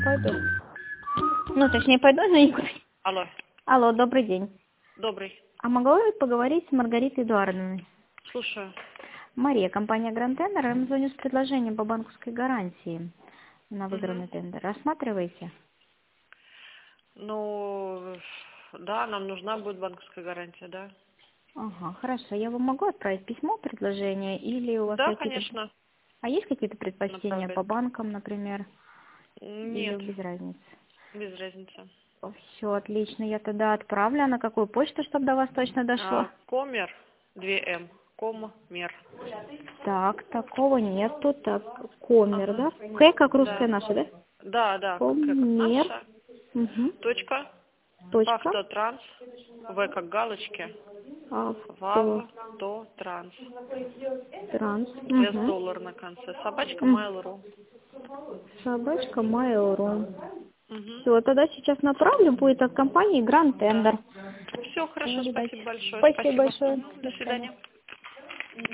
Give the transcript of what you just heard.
Пойду. Ну, точнее, пойду, но никуда. Алло. Алло, добрый день. Добрый. А могла бы поговорить с Маргаритой Эдуардовной? Слушаю. Мария, компания Grand Tender, я вам звоню с предложением по банковской гарантии на выигранный тендер. Рассматриваете? Ну, да, нам нужна будет банковская гарантия, да. Ага, хорошо. Я вам могу отправить письмо, предложение, или у вас Да, какие-то... конечно, А есть какие-то предпочтения по направлять. банкам, например? Или Нет, без разницы? без разницы. Все, отлично. Я тогда отправлю. А на какую почту, чтобы до вас точно дошло? Комер, 2М, коммер. Так, такого нету. Так, коммер, Ага, да? К как русская да. наша, да? Да, как Коммер. наша. Угу. Точка, Точка. автотранс, В как галочки, Авто. автотранс. Транс. Без Угу. доллар на конце. Собачка Mail.ru. Собачка Mail.ru. Угу. Все, тогда сейчас направлю. Будет от компании Grand Да. Tender. Все, хорошо, Удачи. спасибо большое. Спасибо Спасибо. большое. Мгм, До до свидания. свидания.